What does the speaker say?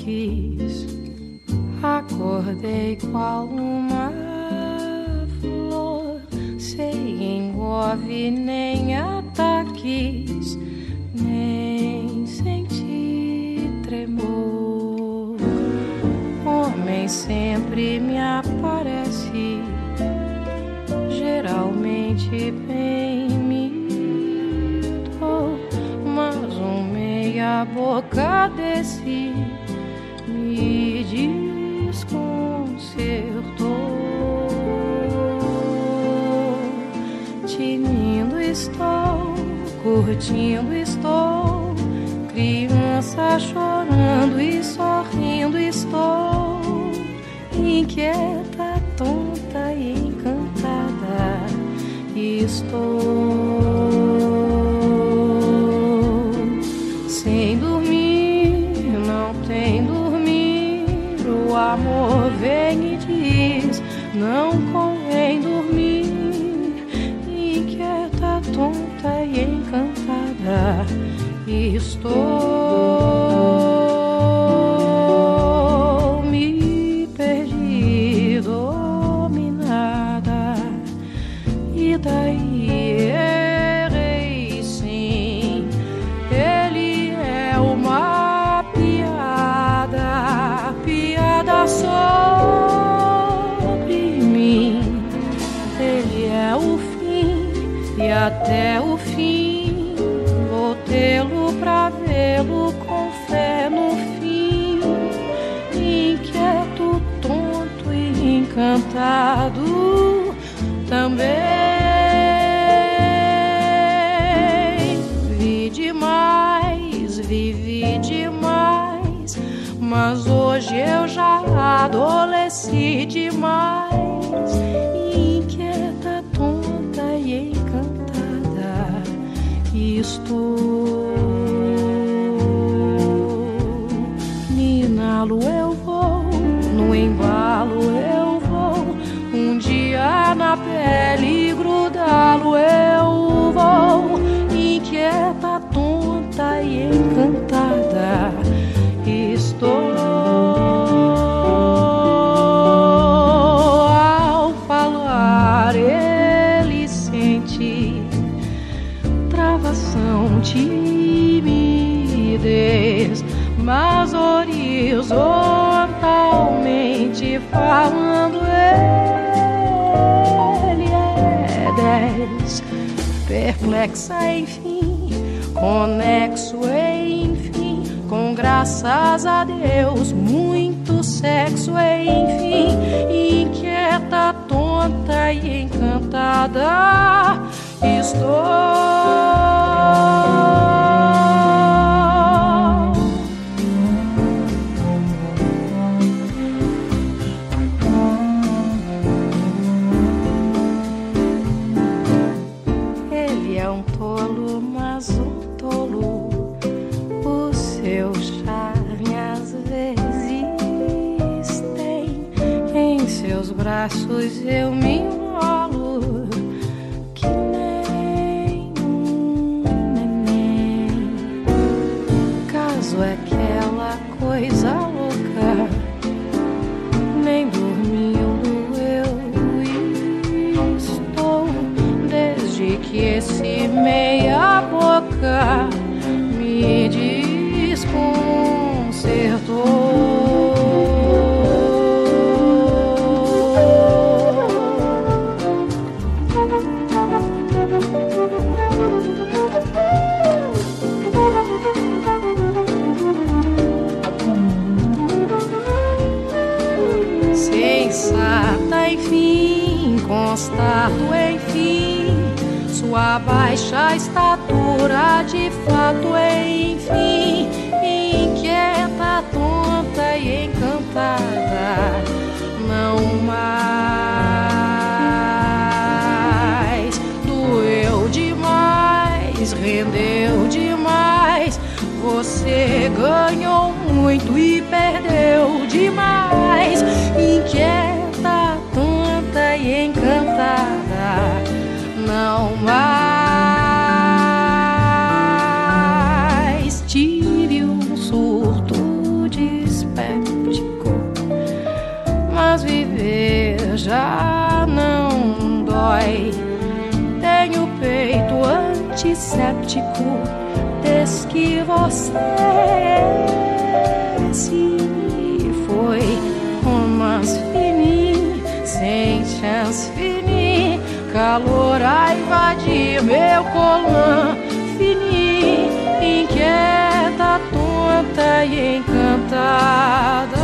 quis. Acordei qual uma flor, sem engove nem ataques, nem senti tremor. Homem sempre me aparece, geralmente bem mito, mas meia boca desse me desconcertou. Tinindo estou, curtindo estou, criança chorando e sorrindo estou, inquieta, tonta e encantada estou. Sem dormir, não tem dormir, o amor vem e diz, não convém dormir, inquieta, tonta e encantada estou. Me perdi, dominada, e daí errei sim. Ele é uma piada, piada sobre mim. Ele é o fim e até o fim vou tê-lo pra vê-lo com fé no fim. Inquieto, tonto e encantado também. Vi demais, vivi demais, mas hoje eu já adolesci demais. Inquieta, tonta e encantada estou. Ninalo eu vou, no embalo eu vou, um dia na pele grudá-lo eu vou. Inquieta, tonta e encantada estou. Ao falar ele sente travação, timidez, mas horizontalmente falando ele é 10. Perplexa, enfim, conexo, enfim, com graças a Deus, muito sexo, enfim, inquieta, tonta e encantada estou. Ele é um tolo, mas um tolo, o seu charme às vezes tem. Em seus braços eu me enrolo, que nem um neném. Caso é aquela coisa louca, nem dormindo eu estou, desde que esse meia boca me desconcertou. Sensata, enfim, constato, enfim, sua baixa estatura de fato, enfim, inquieta, tonta e encantada, não mais. Doeu demais, rendeu demais, você ganhou muito e perdeu demais. Inquieta, tonta e encantada, não mais. Tire um surto, desperta antisséptico desde que você se foi. Romance fini, sem chance fini, calor a invadir meu colã fini, inquieta, tonta e encantada.